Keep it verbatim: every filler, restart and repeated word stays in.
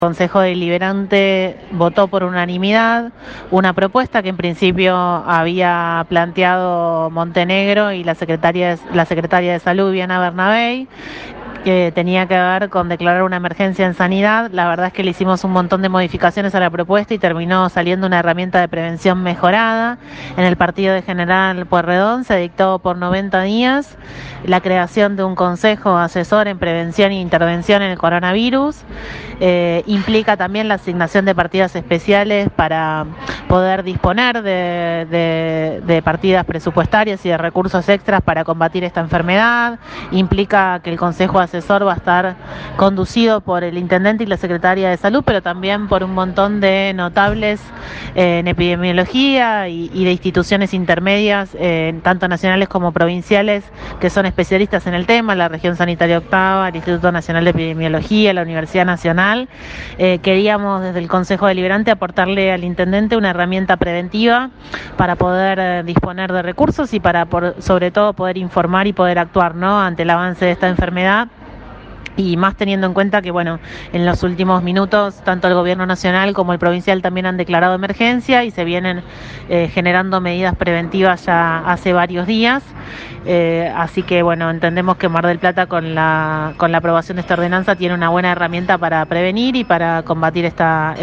El Consejo Deliberante votó por unanimidad una propuesta que en principio había planteado Montenegro y la secretaria de, la secretaria de Salud, Viviana Bernabei, que tenía que ver con declarar una emergencia en sanidad. La verdad es que le hicimos un montón de modificaciones a la propuesta y terminó saliendo una herramienta de prevención mejorada. En el partido de General Pueyrredón se dictó por noventa días la creación de un consejo asesor en prevención e intervención en el coronavirus. Eh, implica también la asignación de partidas especiales para poder disponer de, de, de partidas presupuestarias y de recursos extras para combatir esta enfermedad. Implica que el consejo asesor va a estar conducido por el intendente y la secretaria de salud, pero también por un montón de notables eh, en epidemiología y, y de instituciones intermedias, eh, tanto nacionales como provinciales, que son especialistas en el tema, la región sanitaria octava, el Instituto Nacional de Epidemiología, la Universidad Nacional. Eh, queríamos desde el Consejo Deliberante aportarle al intendente una herramienta preventiva para poder eh, disponer de recursos y para por, sobre todo poder informar y poder actuar, ¿no?, ante el avance de esta enfermedad. Y más teniendo en cuenta que, bueno, en los últimos minutos tanto el gobierno nacional como el provincial también han declarado emergencia y se vienen eh, generando medidas preventivas ya hace varios días. Eh, así que, bueno, entendemos que Mar del Plata con la, con la aprobación de esta ordenanza tiene una buena herramienta para prevenir y para combatir esta